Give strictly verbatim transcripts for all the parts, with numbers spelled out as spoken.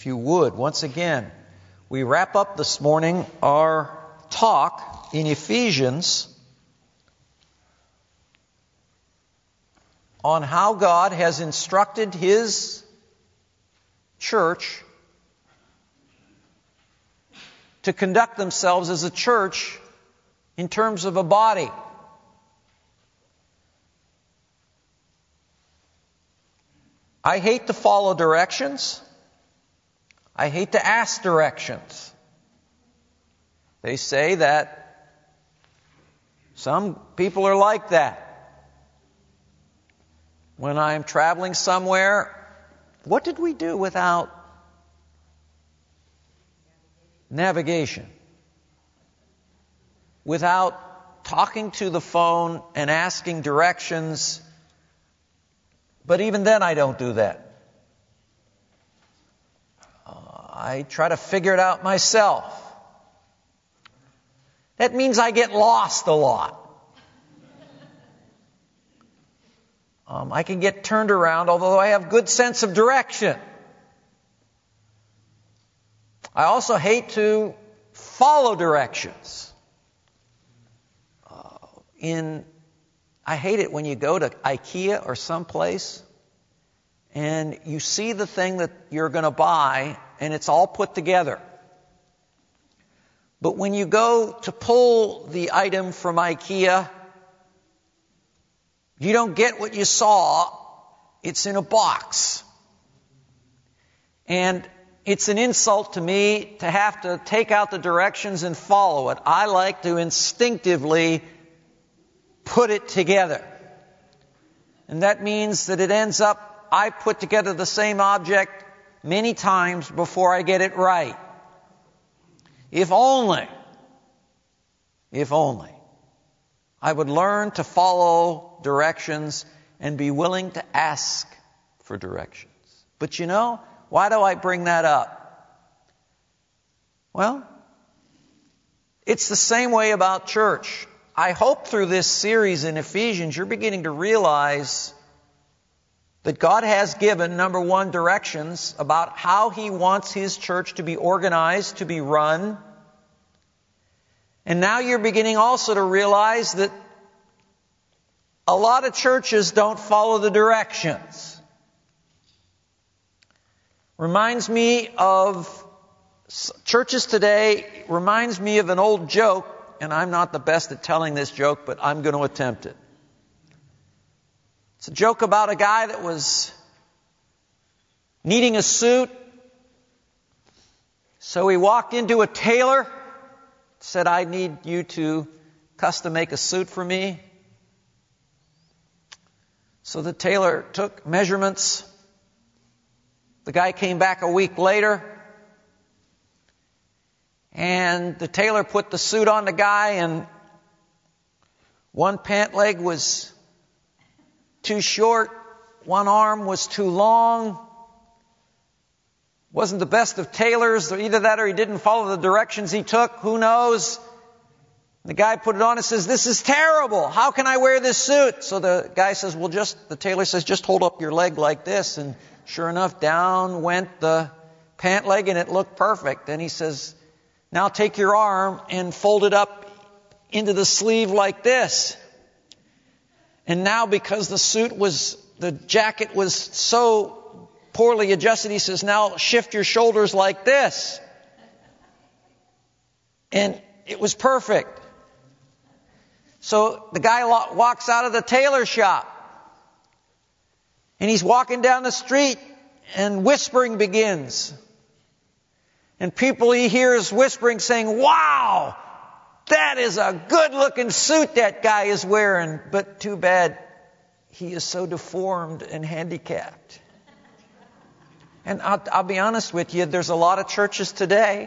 If you would, once again, we wrap up this morning our talk in Ephesians on how God has instructed His church to conduct themselves as a church in terms of a body. I hate to follow directions. I hate to ask directions. They say that some people are like that. When I'm traveling somewhere, what did we do without navigation? Without talking to the phone and asking directions. But even then I don't do that. I try to figure it out myself. That means I get lost a lot. Um, I can get turned around, although I have good sense of direction. I also hate to follow directions. Uh, in, I hate it when you go to IKEA or someplace and you see the thing that you're going to buy and it's all put together. But when you go to pull the item from IKEA, you don't get what you saw. It's in a box. And it's an insult to me to have to take out the directions and follow it. I like to instinctively put it together. And that means that it ends up, I put together the same object many times before I get it right. If only, if only, I would learn to follow directions and be willing to ask for directions. But you know, why do I bring that up? Well, it's the same way about church. I hope through this series in Ephesians, you're beginning to realize that God has given, number one, directions about how He wants His church to be organized, to be run. And now you're beginning also to realize that a lot of churches don't follow the directions. Reminds me of churches today, reminds me of an old joke, and I'm not the best at telling this joke, but I'm going to attempt it. It's a joke about a guy that was needing a suit. So he walked into a tailor, said, I need you to custom make a suit for me. So the tailor took measurements. The guy came back a week later. And the tailor put the suit on the guy, and one pant leg was too short, one arm was too long. Wasn't the best of tailors, either that or he didn't follow the directions he took, who knows. The guy put it on and says, this is terrible, how can I wear this suit? So the guy says, well just, the tailor says, just hold up your leg like this, and sure enough, down went the pant leg and it looked perfect. And he says, now take your arm and fold it up into the sleeve like this. And now because the suit was, the jacket was so poorly adjusted, he says, now shift your shoulders like this. And it was perfect. So the guy walks out of the tailor shop. And he's walking down the street and whispering begins. And people he hears whispering saying, wow! That is a good-looking suit that guy is wearing. But too bad he is so deformed and handicapped. And I'll, I'll be honest with you, there's a lot of churches today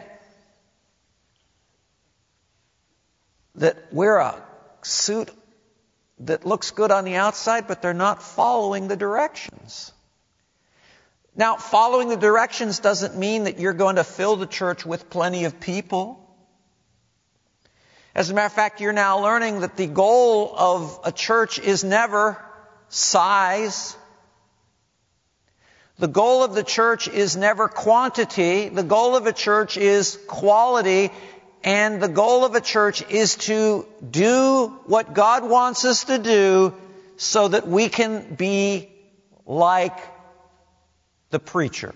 that wear a suit that looks good on the outside, but they're not following the directions. Now, following the directions doesn't mean that you're going to fill the church with plenty of people. As a matter of fact, you're now learning that the goal of a church is never size. The goal of the church is never quantity. The goal of a church is quality. And the goal of a church is to do what God wants us to do so that we can be like the preacher.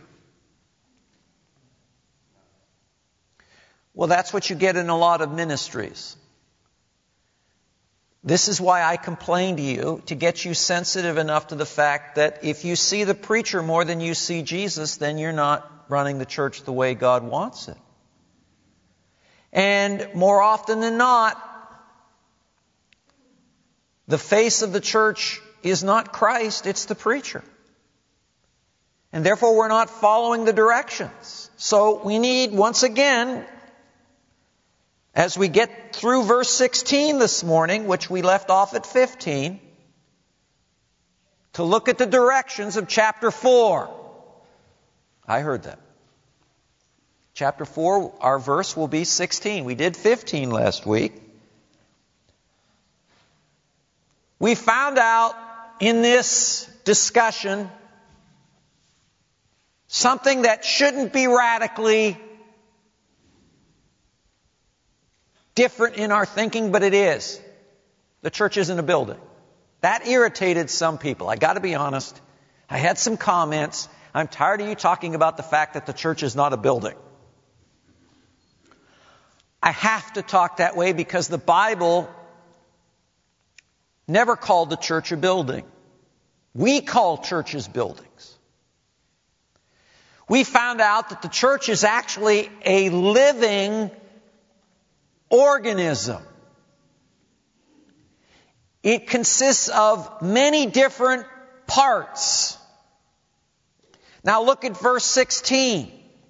Well, that's what you get in a lot of ministries. This is why I complain to you, to get you sensitive enough to the fact that if you see the preacher more than you see Jesus, then you're not running the church the way God wants it. And more often than not, the face of the church is not Christ, it's the preacher. And therefore we're not following the directions. So we need, once again, as we get through verse sixteen this morning, which we left off at fifteen, to look at the directions of chapter four. I heard that. Chapter four, our verse will be sixteen. We did fifteen last week. We found out in this discussion something that shouldn't be radically different in our thinking, but it is. The church isn't a building. That irritated some people. I got to be honest. I had some comments. I'm tired of you talking about the fact that the church is not a building. I have to talk that way because the Bible never called the church a building. We call churches buildings. We found out that the church is actually a living organism. It consists of many different parts. Now look at verse sixteen.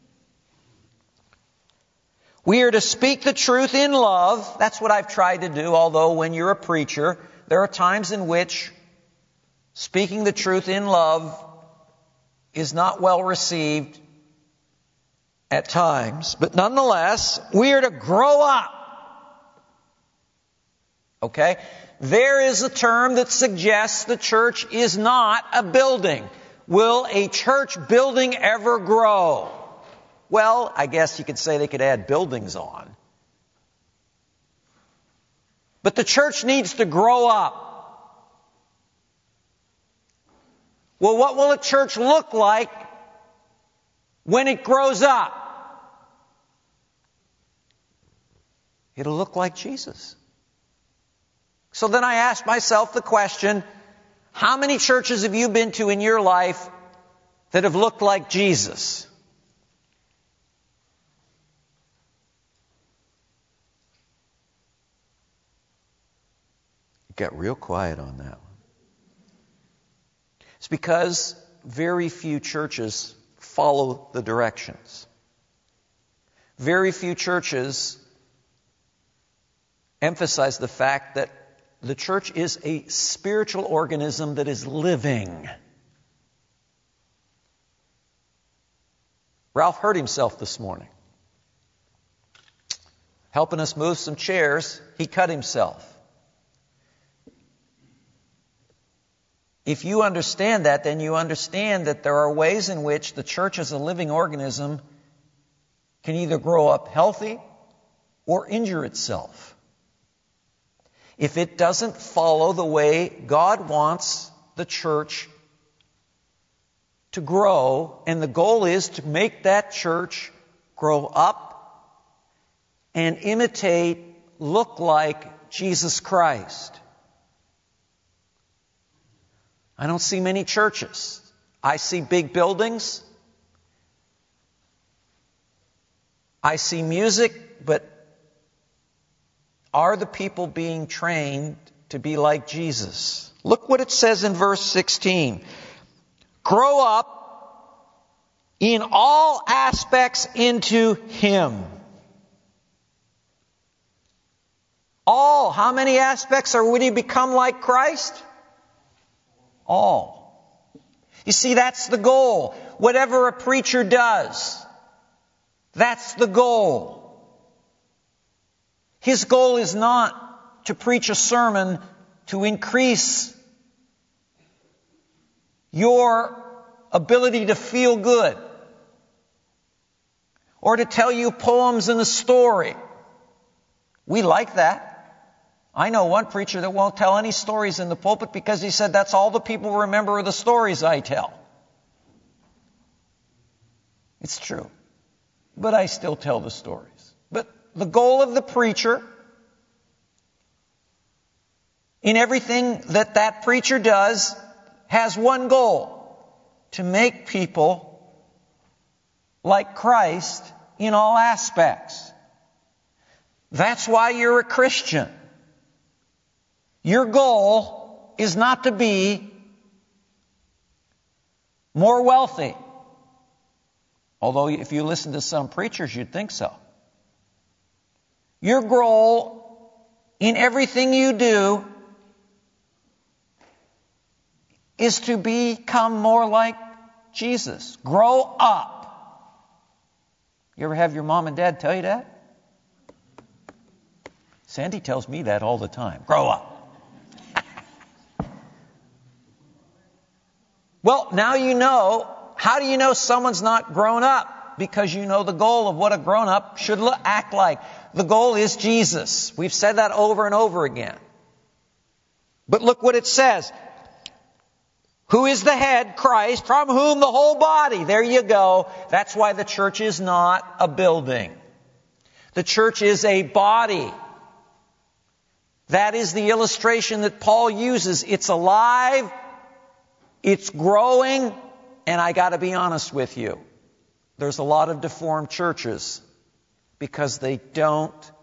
We are to speak the truth in love. That's what I've tried to do, although when you're a preacher, there are times in which speaking the truth in love is not well received at times. But nonetheless, we are to grow up. Okay? There is a term that suggests the church is not a building. Will a church building ever grow? Well, I guess you could say they could add buildings on. But the church needs to grow up. Well, what will a church look like when it grows up? It'll look like Jesus. So then I ask myself the question, how many churches have you been to in your life that have looked like Jesus? It got real quiet on that one. It's because very few churches follow the directions. Very few churches emphasize the fact that the church is a spiritual organism that is living. Ralph hurt himself this morning. Helping us move some chairs, he cut himself. If you understand that, then you understand that there are ways in which the church as a living organism can either grow up healthy or injure itself. If it doesn't follow the way God wants the church to grow, and the goal is to make that church grow up and imitate, look like Jesus Christ. I don't see many churches. I see big buildings. I see music, but are the people being trained to be like Jesus? Look what it says in verse sixteen. Grow up in all aspects into Him. All. How many aspects are we to become like Christ? All. You see, that's the goal. Whatever a preacher does, that's the goal. His goal is not to preach a sermon to increase your ability to feel good, or to tell you poems and a story. We like that. I know one preacher that won't tell any stories in the pulpit because he said that's all the people remember are the stories I tell. It's true. But I still tell the stories. But the goal of the preacher, in everything that that preacher does, has one goal: to make people like Christ in all aspects. That's why you're a Christian. Your goal is not to be more wealthy. Although if you listen to some preachers, you'd think so. Your goal in everything you do is to become more like Jesus. Grow up. You ever have your mom and dad tell you that? Sandy tells me that all the time. Grow up. Well, now you know. How do you know someone's not grown up? Because you know the goal of what a grown-up should look, act like. The goal is Jesus. We've said that over and over again. But look what it says. Who is the head? Christ, from whom the whole body. There you go. That's why the church is not a building. The church is a body. That is the illustration that Paul uses. It's alive. It's growing. And I got to be honest with you. There's a lot of deformed churches because they don't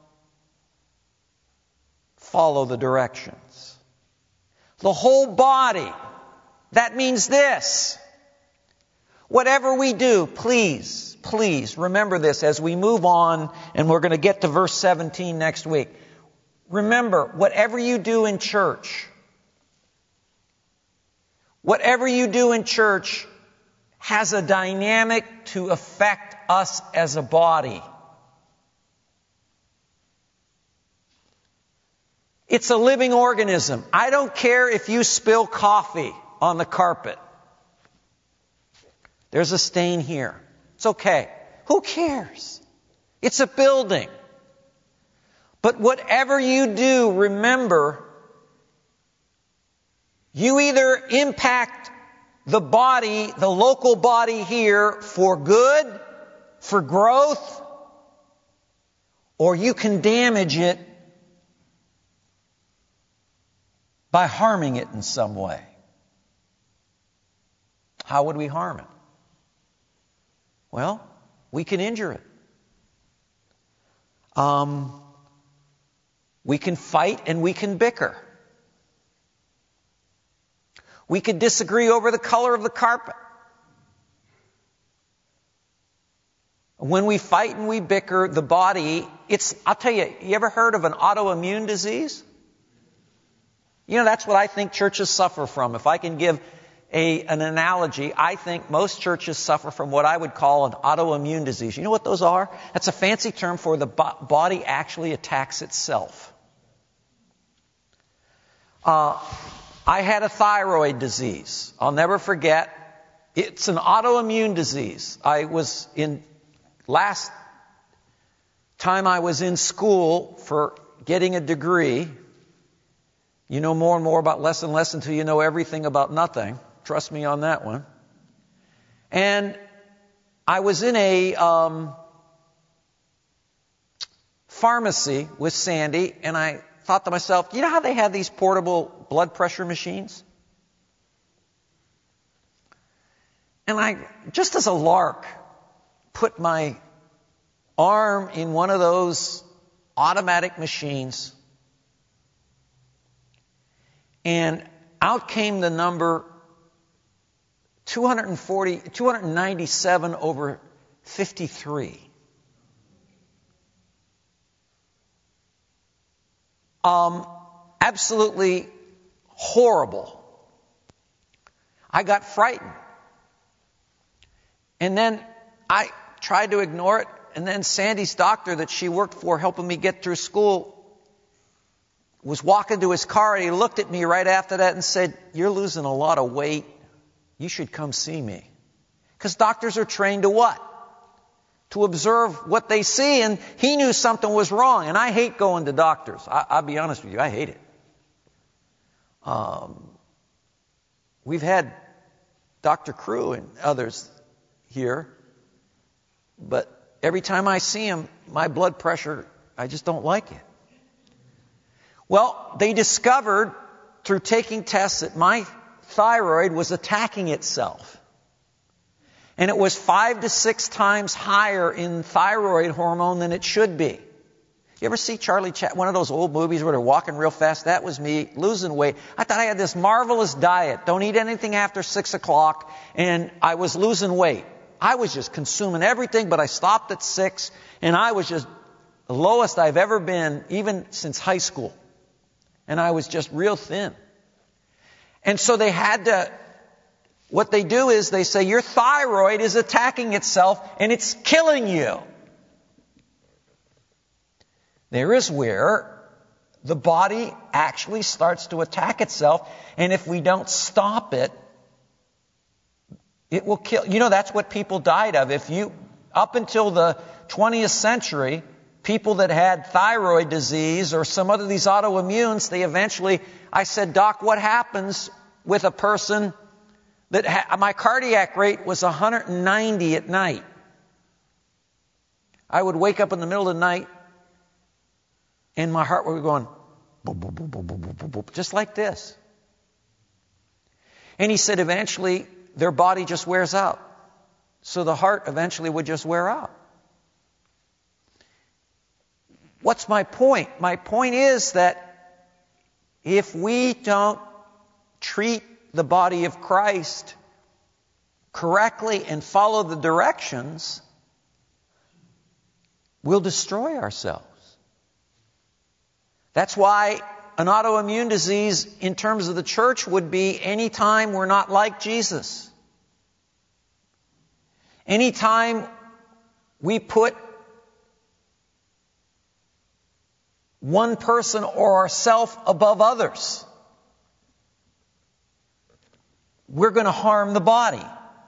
follow the directions. The whole body. That means this. Whatever we do, please, please remember this as we move on, and we're going to get to verse seventeen next week. Remember, whatever you do in church, whatever you do in church has a dynamic to affect us as a body. It's a living organism. I don't care if you spill coffee on the carpet. There's a stain here. It's okay. Who cares? It's a building. But whatever you do, remember, you either impact the body, the local body here, for good, for growth, or you can damage it by harming it in some way. How would we harm it? Well, we can injure it. Um, we can fight and we can bicker. We could disagree over the color of the carpet. When we fight and we bicker, the body, it's, I'll tell you, you ever heard of an autoimmune disease? You know, that's what I think churches suffer from. If I can give a, an analogy, I think most churches suffer from what I would call an autoimmune disease. You know what those are? That's a fancy term for the bo- body actually attacks itself. Uh, I had a thyroid disease. I'll never forget. It's an autoimmune disease. I was in, last time I was in school for getting a degree. You know more and more about less and less until you know everything about nothing. Trust me on that one. And I was in a um, pharmacy with Sandy, and I thought to myself, you know how they have these portable blood pressure machines? And I, just as a lark, put my arm in one of those automatic machines, and out came the number two hundred forty, two hundred ninety-seven over fifty-three. Um, absolutely horrible. I got frightened. And then I tried to ignore it. And then Sandy's doctor that she worked for, helping me get through school, was walking to his car, and he looked at me right after that and said, "You're losing a lot of weight. You should come see me." Because doctors are trained to what? To observe what they see, and he knew something was wrong. And I hate going to doctors. I, I'll be honest with you, I hate it. Um, we've had Doctor Crew and others here, but every time I see him, my blood pressure, I just don't like it. Well, they discovered through taking tests that my thyroid was attacking itself. And it was five to six times higher in thyroid hormone than it should be. You ever see Charlie Chaplin, one of those old movies where they're walking real fast? That was me losing weight. I thought I had this marvelous diet. Don't eat anything after six o'clock. And I was losing weight. I was just consuming everything, but I stopped at six. And I was just the lowest I've ever been, even since high school. And I was just real thin. And so they had to... What they do is they say, your thyroid is attacking itself and it's killing you. There is where the body actually starts to attack itself, and if we don't stop it, it will kill. You know, that's what people died of. If you, up until the twentieth century, people that had thyroid disease or some other of these autoimmunes, they eventually, I said, Doc, what happens with a person that ha- my cardiac rate was one hundred ninety at night. I would wake up in the middle of the night and my heart would be going boop, boop, boop, boop, boop, boop, boop, boop, just like this. And he said eventually their body just wears out. So the heart eventually would just wear out. What's my point? My point is that if we don't treat the body of Christ correctly and follow the directions, we'll destroy ourselves. That's why an autoimmune disease in terms of the church would be any time we're not like Jesus. Anytime we put one person or ourselves above others, we're going to harm the body.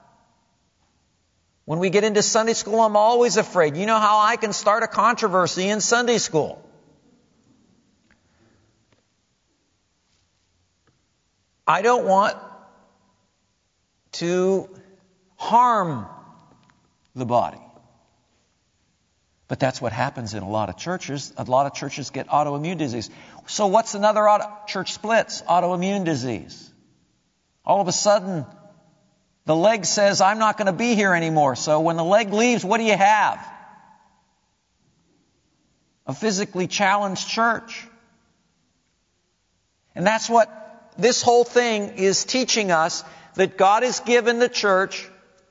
When we get into Sunday school, I'm always afraid. You know how I can start a controversy in Sunday school? I don't want to harm the body. But that's what happens in a lot of churches. A lot of churches get autoimmune disease. So what's another auto- church splits? Autoimmune disease. All of a sudden, the leg says, I'm not going to be here anymore. So when the leg leaves, what do you have? A physically challenged church. And that's what this whole thing is teaching us, that God has given the church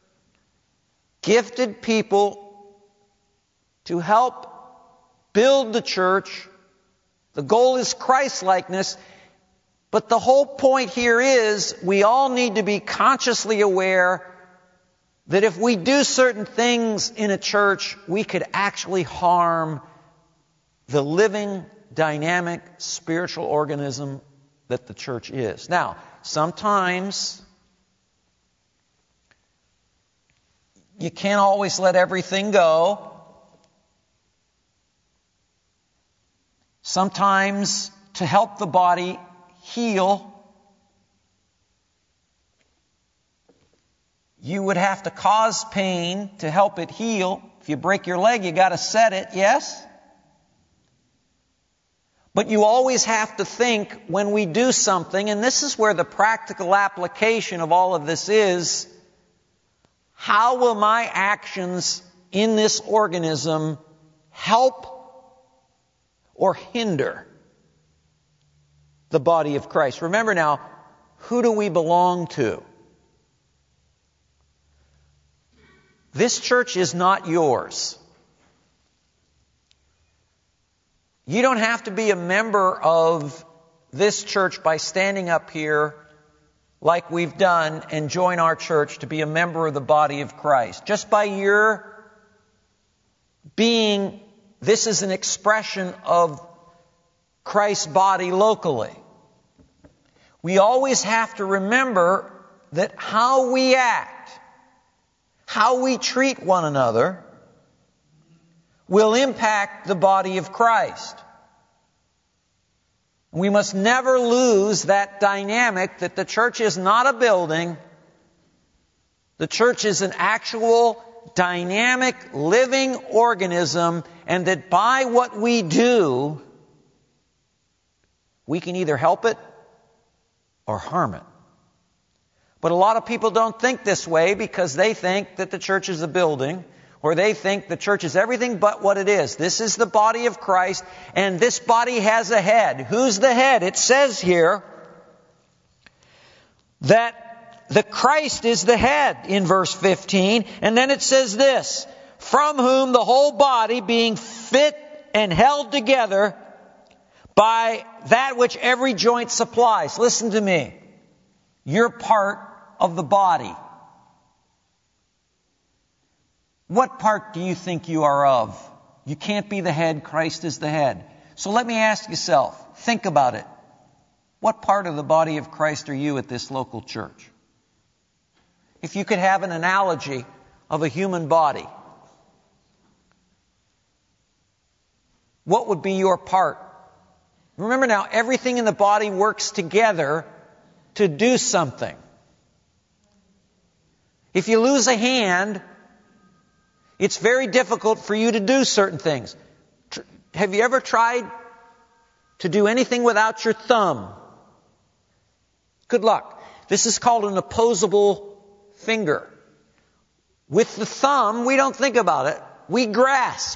gifted people to help build the church. The goal is Christ-likeness. But the whole point here is we all need to be consciously aware that if we do certain things in a church, we could actually harm the living, dynamic, spiritual organism that the church is. Now, sometimes you can't always let everything go. Sometimes to help the body heal, you would have to cause pain to help it heal. If you break your leg, you got to set it, yes? But you always have to think when we do something, and this is where the practical application of all of this is, how will my actions in this organism help or hinder the body of Christ? Remember now, who do we belong to? This church is not yours. You don't have to be a member of this church by standing up here like we've done and join our church to be a member of the body of Christ. Just by your being, this is an expression of Christ's body locally. We always have to remember that how we act, how we treat one another will impact the body of Christ. We must never lose that dynamic that the church is not a building. The church is an actual, dynamic, living organism, and that by what we do, we can either help it or harm it. But a lot of people don't think this way because they think that the church is a building, or they think the church is everything but what it is. This is the body of Christ, and this body has a head. Who's the head? It says here that the Christ is the head in verse fifteen, and then it says this, from whom the whole body being fit and held together by that which every joint supplies. Listen to me. You're part of the body. What part do you think you are of? You can't be the head, Christ is the head. So let me ask yourself, think about it. What part of the body of Christ are you at this local church? If you could have an analogy of a human body, what would be your part? Remember now, everything in the body works together to do something. If you lose a hand, it's very difficult for you to do certain things. Have you ever tried to do anything without your thumb? Good luck. This is called an opposable finger. With the thumb, we don't think about it. We grasp.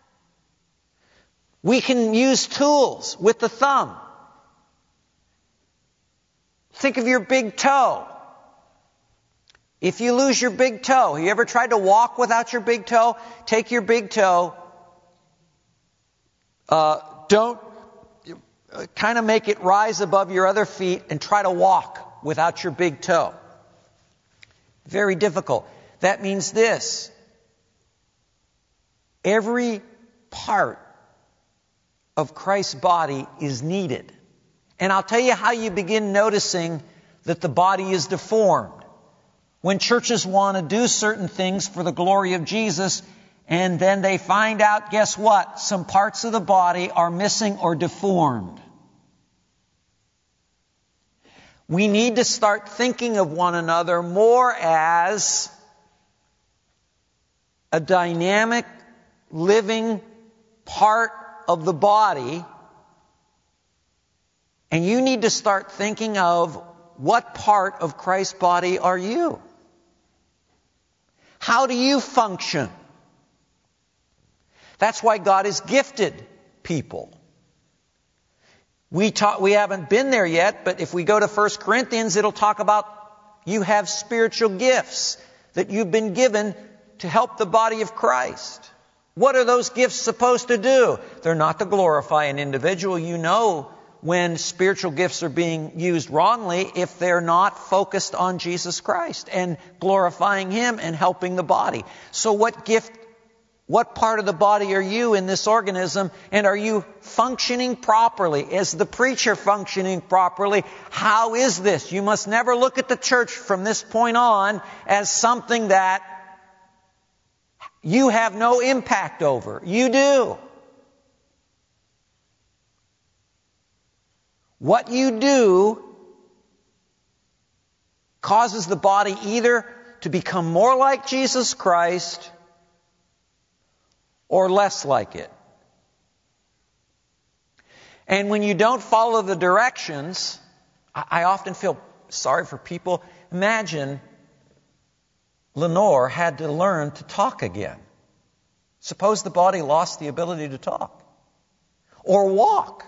We can use tools with the thumb. Think of your big toe. If you lose your big toe, you ever tried to walk without your big toe? Take your big toe, uh, don't uh, kind of make it rise above your other feet and try to walk without your big toe. Very difficult. That means this. Every part of Christ's body is needed. And I'll tell you how you begin noticing that the body is deformed. When churches want to do certain things for the glory of Jesus, and then they find out, guess what? Some parts of the body are missing or deformed. We need to start thinking of one another more as a dynamic, living part of the body. And you need to start thinking of what part of Christ's body are you? How do you function? That's why God has gifted people. We talk, we haven't been there yet, but if we go to First Corinthians, it'll talk about you have spiritual gifts that you've been given to help the body of Christ. What are those gifts supposed to do? They're not to glorify an individual. You know when spiritual gifts are being used wrongly if they're not focused on Jesus Christ and glorifying Him and helping the body. So what gift, what part of the body are you in this organism? And are you functioning properly? Is the preacher functioning properly? How is this? You must never look at the church from this point on as something that you have no impact over. You do. What you do causes the body either to become more like Jesus Christ or less like it. And when you don't follow the directions, I often feel sorry for people. Imagine Lenore had to learn to talk again. Suppose the body lost the ability to talk or walk.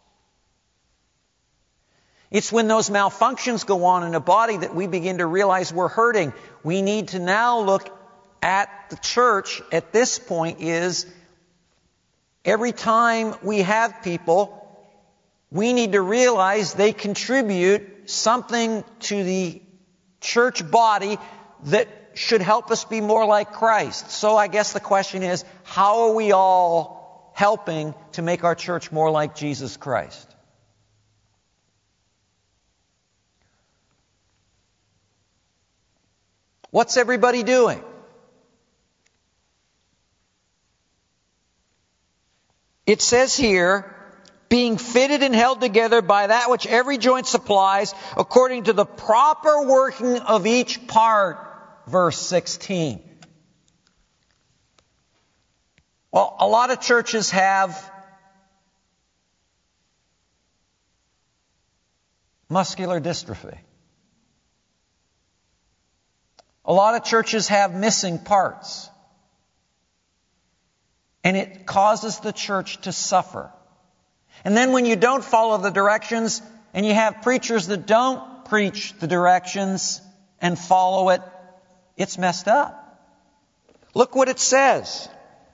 It's when those malfunctions go on in a body that we begin to realize we're hurting. We need to now look at the church at this point is every time we have people, we need to realize they contribute something to the church body that should help us be more like Christ. So I guess the question is, how are we all helping to make our church more like Jesus Christ? What's everybody doing? it says here, being fitted and held together by that which every joint supplies, according to the proper working of each part. Verse sixteen. Well, a lot of churches have muscular dystrophy. A lot of churches have missing parts. And it causes the church to suffer. And then when you don't follow the directions, and you have preachers that don't preach the directions and follow it, it's messed up. Look what it says.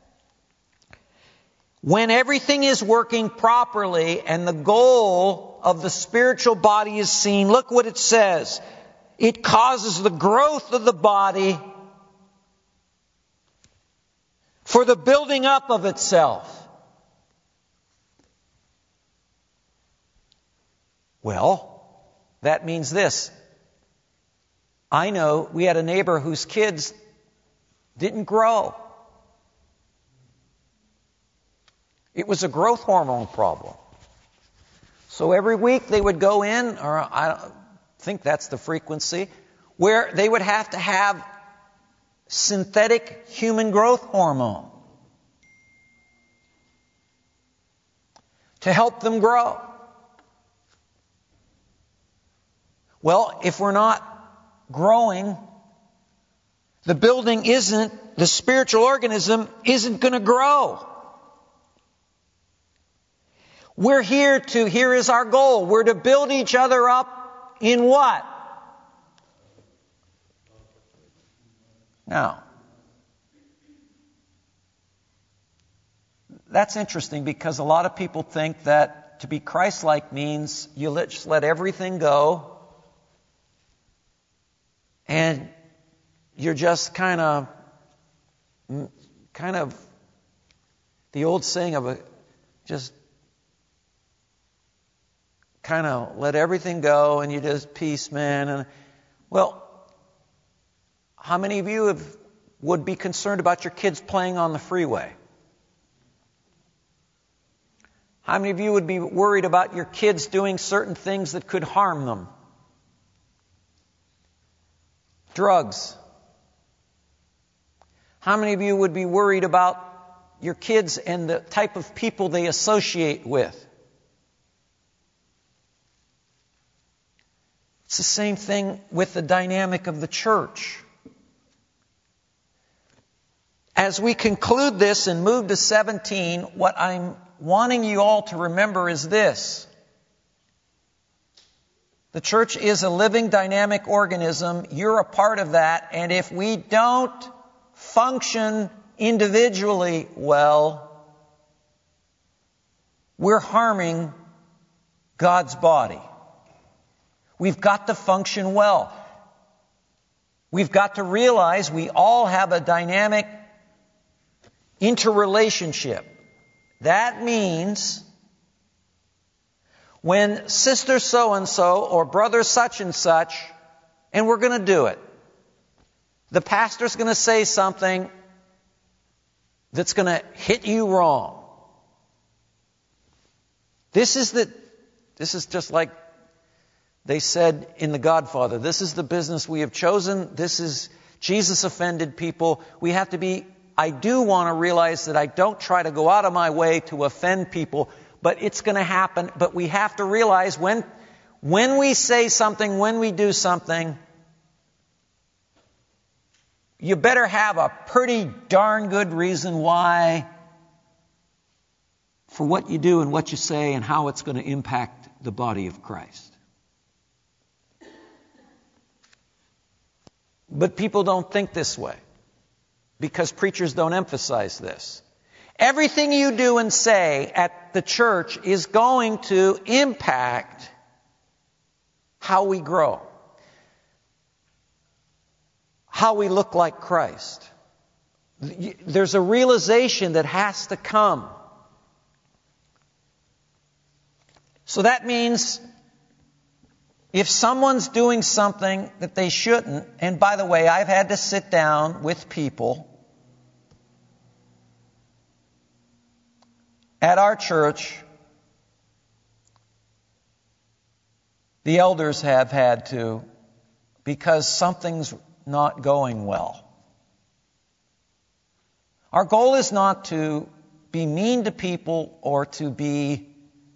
When everything is working properly and the goal of the spiritual body is seen, look what it says. It causes the growth of the body for the building up of itself. Well, that means this. I know we had a neighbor whose kids didn't grow. It was a growth hormone problem. So every week they would go in, or I don't think that's the frequency, where they would have to have synthetic human growth hormone to help them grow. Well, if we're not growing, the building isn't, the spiritual organism isn't going to grow. We're here to, here is our goal. We're to build each other up in what? Now, that's interesting because a lot of people think that to be Christ-like means you let, just let everything go and you're just kind of, kind of the old saying of a, just kind of let everything go and you just peace, man. And well, how many of you have, would be concerned about your kids playing on the freeway? How many of you would be worried about your kids doing certain things that could harm them? Drugs. How many of you would be worried about your kids and the type of people they associate with? It's the same thing with the dynamic of the church. As we conclude this and move to seventeen, what I'm wanting you all to remember is this. The church is a living, dynamic organism. You're a part of that. And if we don't function individually well, we're harming God's body. We've got to function well. We've got to realize we all have a dynamic interrelationship. That means when sister so-and-so or brother such and such, and we're going to do it, the pastor's going to say something that's going to hit you wrong. This is the, this is just like they said in The Godfather, this is the business we have chosen. This is, Jesus offended people. We have to be, I do want to realize that I don't try to go out of my way to offend people, but it's going to happen. But we have to realize when, when we say something, when we do something, you better have a pretty darn good reason why for what you do and what you say and how it's going to impact the body of Christ. But people don't think this way because preachers don't emphasize this. Everything you do and say at the church is going to impact how we grow, how we look like Christ. There's a realization that has to come. So that means if someone's doing something that they shouldn't, and by the way, I've had to sit down with people At our church, the elders have had to, because something's not going well. Our goal is not to be mean to people or to be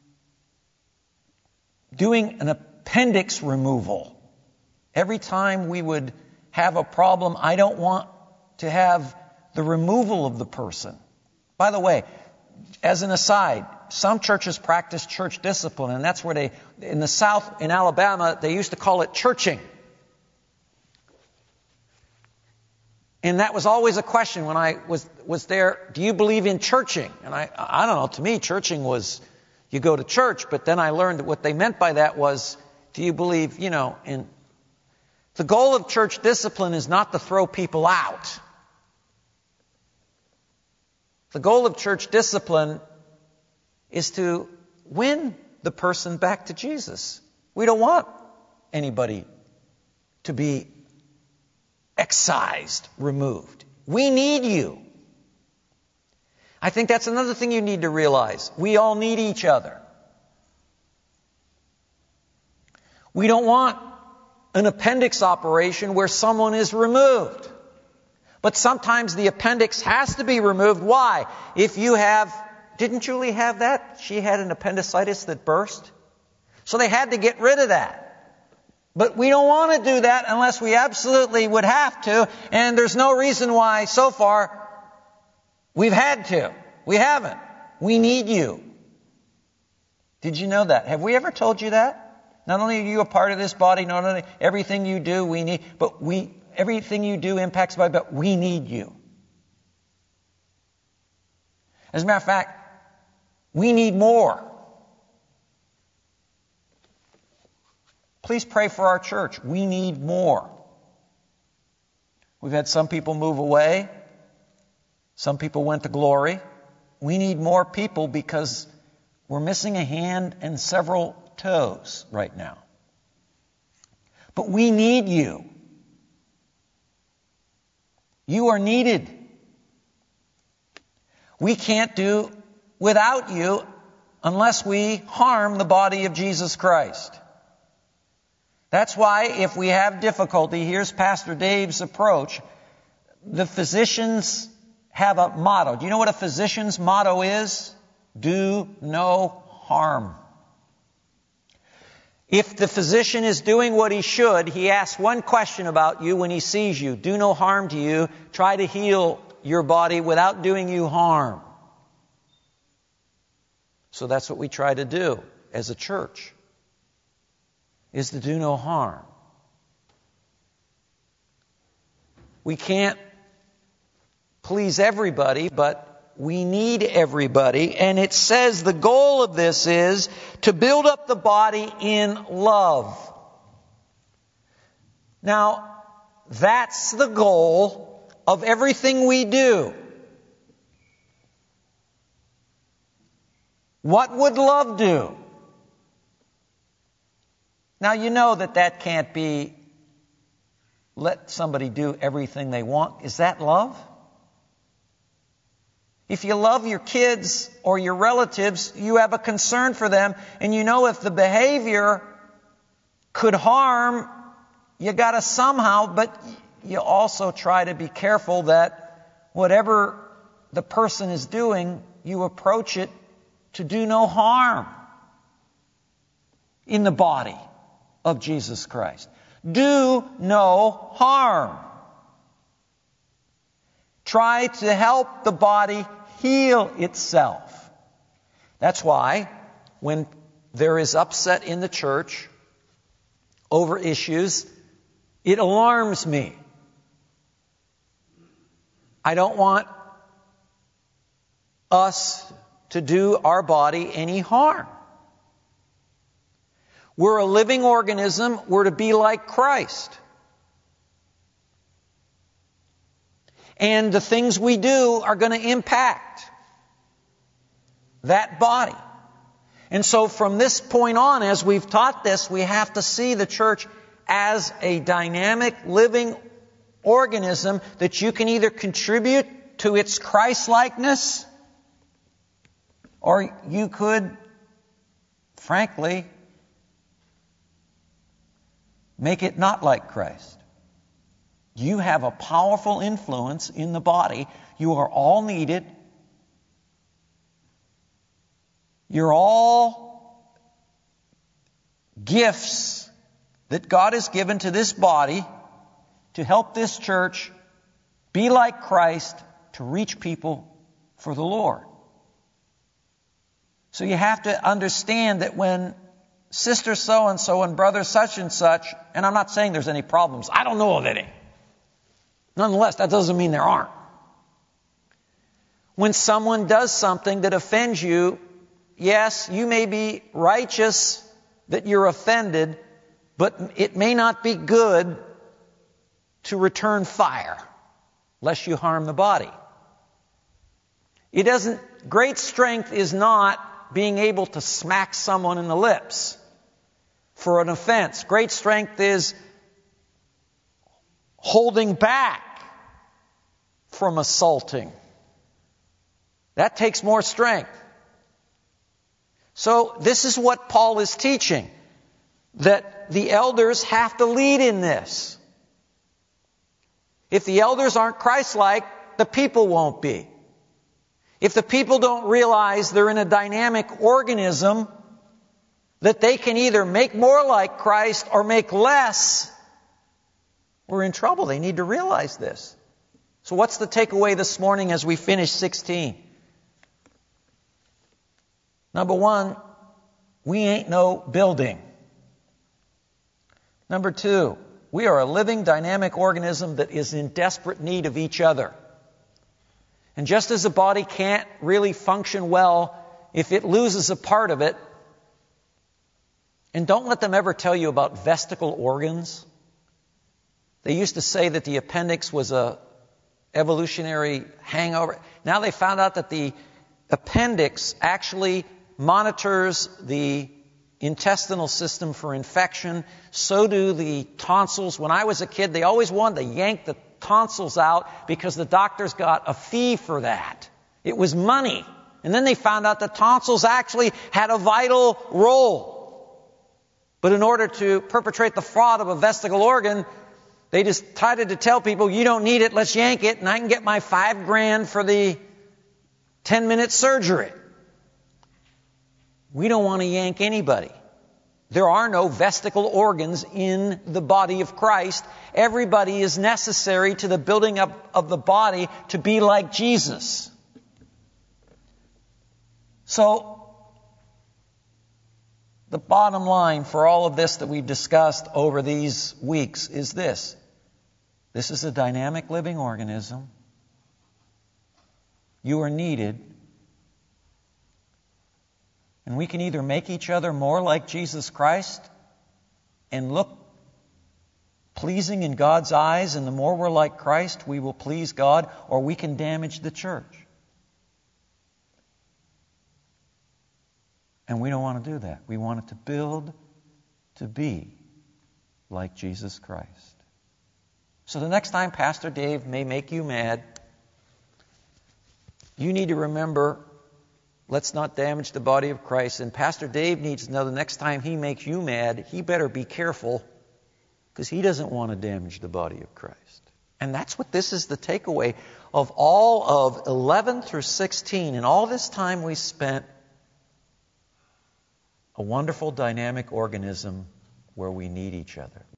doing an appendix removal. Every time we would have a problem, I don't want to have the removal of the person. By the way, as an aside, some churches practice church discipline, and that's where they, in the South, in Alabama, they used to call it churching. And that was always a question when I was was there, do you believe in churching? And I, I don't know, to me, churching was, you go to church, but then I learned that what they meant by that was, do you believe, you know, in... The goal of church discipline is not to throw people out. The goal of church discipline is to win the person back to Jesus. We don't want anybody to be excised, removed. We need you. I think that's another thing you need to realize. We all need each other. We don't want an appendix operation where someone is removed. But sometimes the appendix has to be removed. Why? If you have... Didn't Julie have that? She had an appendicitis that burst. So they had to get rid of that. But we don't want to do that unless we absolutely would have to. And there's no reason why, so far, we've had to. We haven't. We need you. Did you know that? Have we ever told you that? Not only are you a part of this body, not only everything you do, we need, but we, everything you do impacts the body, but we need you. As a matter of fact, we need more. Please pray for our church. We need more. We've had some people move away. Some people went to glory. We need more people because we're missing a hand and several toes right now. But we need you. You are needed. We can't do without you unless we harm the body of Jesus Christ. That's why if we have difficulty, here's Pastor Dave's approach. The physicians have a motto. Do you know what a physician's motto is? Do no harm. If the physician is doing what he should, he asks one question about you when he sees you. Do no harm to you. Try to heal your body without doing you harm. So that's what we try to do as a church, is to do no harm. We can't please everybody, but we need everybody. And it says the goal of this is to build up the body in love. Now, that's the goal of everything we do. What would love do? Now, you know that that can't be let somebody do everything they want. Is that love? If you love your kids or your relatives, you have a concern for them, and you know if the behavior could harm, you got to somehow, but you also try to be careful that whatever the person is doing, you approach it to do no harm in the body of Jesus Christ. Do no harm. Try to help the body heal itself. That's why when there is upset in the church over issues, it alarms me. I don't want us to do our body any harm. We're a living organism. We're to be like Christ. And the things we do are going to impact that body. And so from this point on, as we've taught this, we have to see the church as a dynamic, living organism that you can either contribute to its Christ-likeness Or you could, frankly, make it not like Christ. You have a powerful influence in the body. You are all needed. You're all gifts that God has given to this body to help this church be like Christ, to reach people for the Lord. So you have to understand that when sister so-and-so and brother such and such, and I'm not saying there's any problems. I don't know of any. Nonetheless, that doesn't mean there aren't. When someone does something that offends you, yes, you may be righteous that you're offended, but it may not be good to return fire, lest you harm the body. It doesn't, great strength is not being able to smack someone in the lips for an offense. Great strength is holding back from assaulting. That takes more strength. So this is what Paul is teaching, that the elders have to lead in this. If the elders aren't Christ-like, the people won't be. If the people don't realize they're in a dynamic organism, that they can either make more like Christ or make less, we're in trouble. They need to realize this. So what's the takeaway this morning as we finish sixteen? Number one, we ain't no building. Number two, we are a living, dynamic organism that is in desperate need of each other. And just as a body can't really function well if it loses a part of it, and don't let them ever tell you about vestigial organs. They used to say that the appendix was a evolutionary hangover. Now they found out that the appendix actually monitors the intestinal system for infection. So do the tonsils. When I was a kid, they always wanted to yank the tonsils out because the doctors got a fee for that. It was money. And then they found out that tonsils actually had a vital role. But in order to perpetrate the fraud of a vestigial organ, they just decided to tell people, you don't need it, let's yank it, and I can get my five grand for the ten-minute surgery. We don't want to yank anybody. There are no vestigial organs in the body of Christ. Everybody is necessary to the building up of the body to be like Jesus. So, the bottom line for all of this that we've discussed over these weeks is this. This is a dynamic living organism. You are needed. And we can either make each other more like Jesus Christ and look pleasing in God's eyes, and the more we're like Christ, we will please God, or we can damage the church. And we don't want to do that. We want it to build to be like Jesus Christ. So the next time Pastor Dave may make you mad, you need to remember, let's not damage the body of Christ. And Pastor Dave needs to know the next time he makes you mad, he better be careful, because he doesn't want to damage the body of Christ. And that's what this is the takeaway of all of eleven through sixteen. And all this time we spent, a wonderful dynamic organism where we need each other.